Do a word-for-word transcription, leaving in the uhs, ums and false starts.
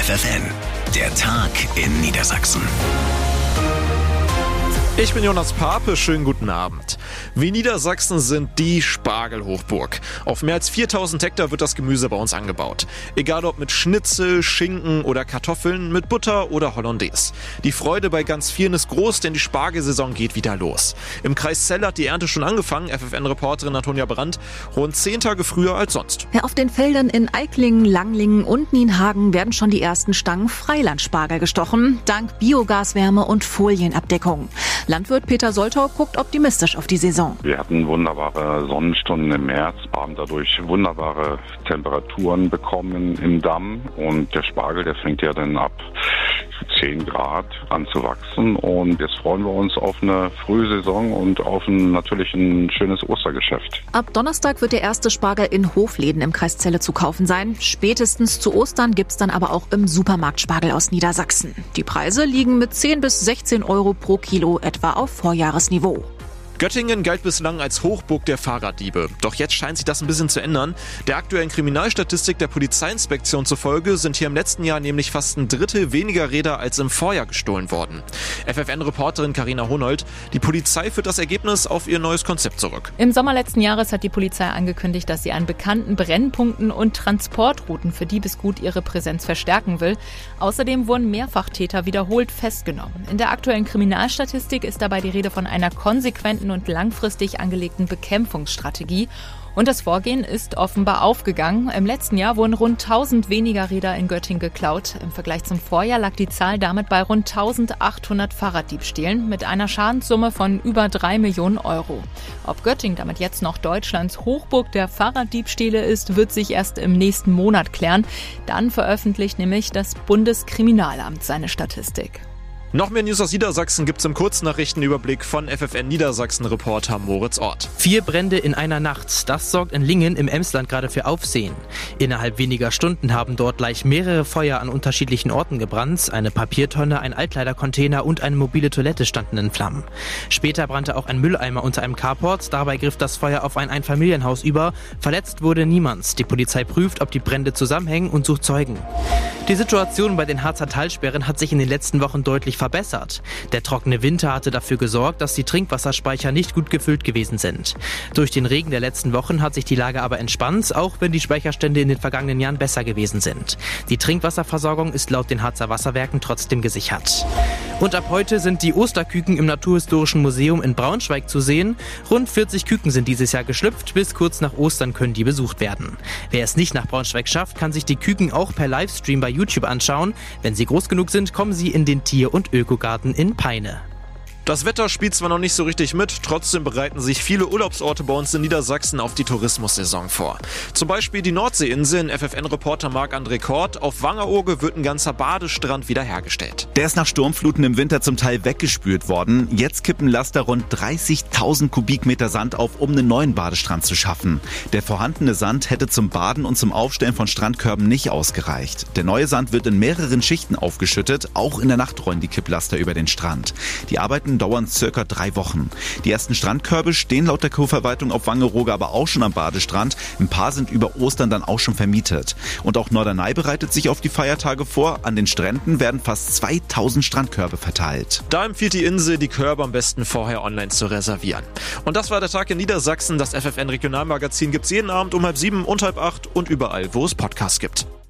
F F N, der Tag in Niedersachsen. Ich bin Jonas Pape, schönen guten Abend. Wir Niedersachsen sind die Spargelhochburg. Auf mehr als viertausend Hektar wird das Gemüse bei uns angebaut. Egal ob mit Schnitzel, Schinken oder Kartoffeln, mit Butter oder Hollandaise. Die Freude bei ganz vielen ist groß, denn die Spargelsaison geht wieder los. Im Kreis Celle hat die Ernte schon angefangen, F F N-Reporterin Antonia Brandt, rund zehn Tage früher als sonst. Ja, auf den Feldern in Eiklingen, Langlingen und Nienhagen werden schon die ersten Stangen Freilandspargel gestochen, dank Biogaswärme und Folienabdeckung. Landwirt Peter Soltau guckt optimistisch auf die Saison. Wir hatten wunderbare Sonnenstunden im März, haben dadurch wunderbare Temperaturen bekommen im Damm und der Spargel, der fängt ja dann ab zehn Grad an zu wachsen und jetzt freuen wir uns auf eine Frühsaison und auf ein, natürlich ein schönes Ostergeschäft. Ab Donnerstag wird der erste Spargel in Hofläden im Kreis Celle zu kaufen sein. Spätestens zu Ostern gibt's dann aber auch im Supermarkt Spargel aus Niedersachsen. Die Preise liegen mit zehn bis sechzehn Euro pro Kilo etwa auf Vorjahresniveau. Göttingen galt bislang als Hochburg der Fahrraddiebe. Doch jetzt scheint sich das ein bisschen zu ändern. Der aktuellen Kriminalstatistik der Polizeiinspektion zufolge sind hier im letzten Jahr nämlich fast ein Drittel weniger Räder als im Vorjahr gestohlen worden. F F N-Reporterin Carina Honold, die Polizei führt das Ergebnis auf ihr neues Konzept zurück. Im Sommer letzten Jahres hat die Polizei angekündigt, dass sie an bekannten Brennpunkten und Transportrouten für Diebesgut ihre Präsenz verstärken will. Außerdem wurden Mehrfachtäter wiederholt festgenommen. In der aktuellen Kriminalstatistik ist dabei die Rede von einer konsequenten und langfristig angelegten Bekämpfungsstrategie. Und das Vorgehen ist offenbar aufgegangen. Im letzten Jahr wurden rund tausend weniger Räder in Göttingen geklaut. Im Vergleich zum Vorjahr lag die Zahl damit bei rund eintausendachthundert Fahrraddiebstählen mit einer Schadenssumme von über drei Millionen Euro. Ob Göttingen damit jetzt noch Deutschlands Hochburg der Fahrraddiebstähle ist, wird sich erst im nächsten Monat klären. Dann veröffentlicht nämlich das Bundeskriminalamt seine Statistik. Noch mehr News aus Niedersachsen gibt's im Kurznachrichtenüberblick von F F N Niedersachsen-Reporter Moritz Ort. Vier Brände in einer Nacht. Das sorgt in Lingen im Emsland gerade für Aufsehen. Innerhalb weniger Stunden haben dort gleich mehrere Feuer an unterschiedlichen Orten gebrannt. Eine Papiertonne, ein Altkleidercontainer und eine mobile Toilette standen in Flammen. Später brannte auch ein Mülleimer unter einem Carport. Dabei griff das Feuer auf ein Einfamilienhaus über. Verletzt wurde niemand. Die Polizei prüft, ob die Brände zusammenhängen und sucht Zeugen. Die Situation bei den Harzer Talsperren hat sich in den letzten Wochen deutlich verbessert. Der trockene Winter hatte dafür gesorgt, dass die Trinkwasserspeicher nicht gut gefüllt gewesen sind. Durch den Regen der letzten Wochen hat sich die Lage aber entspannt, auch wenn die Speicherstände in den vergangenen Jahren besser gewesen sind. Die Trinkwasserversorgung ist laut den Harzer Wasserwerken trotzdem gesichert. Und ab heute sind die Osterküken im Naturhistorischen Museum in Braunschweig zu sehen. Rund vierzig Küken sind dieses Jahr geschlüpft, bis kurz nach Ostern können die besucht werden. Wer es nicht nach Braunschweig schafft, kann sich die Küken auch per Livestream bei YouTube anschauen. Wenn sie groß genug sind, kommen sie in den Tier- und Ökogarten in Peine. Das Wetter spielt zwar noch nicht so richtig mit, trotzdem bereiten sich viele Urlaubsorte bei uns in Niedersachsen auf die Tourismussaison vor. Zum Beispiel die Nordseeinseln. F F N-Reporter Marc-André Kort. Auf Wangerooge wird ein ganzer Badestrand wiederhergestellt. Der ist nach Sturmfluten im Winter zum Teil weggespült worden. Jetzt kippen Laster rund dreißigtausend Kubikmeter Sand auf, um einen neuen Badestrand zu schaffen. Der vorhandene Sand hätte zum Baden und zum Aufstellen von Strandkörben nicht ausgereicht. Der neue Sand wird in mehreren Schichten aufgeschüttet. Auch in der Nacht rollen die Kipplaster über den Strand. Die Arbeiten dauern circa drei Wochen. Die ersten Strandkörbe stehen laut der Kurverwaltung auf Wangerooge aber auch schon am Badestrand. Ein paar sind über Ostern dann auch schon vermietet. Und auch Norderney bereitet sich auf die Feiertage vor. An den Stränden werden fast zweitausend Strandkörbe verteilt. Da empfiehlt die Insel, die Körbe am besten vorher online zu reservieren. Und das war der Tag in Niedersachsen. Das F F N-Regionalmagazin gibt's jeden Abend um halb sieben und halb acht und überall, wo es Podcasts gibt.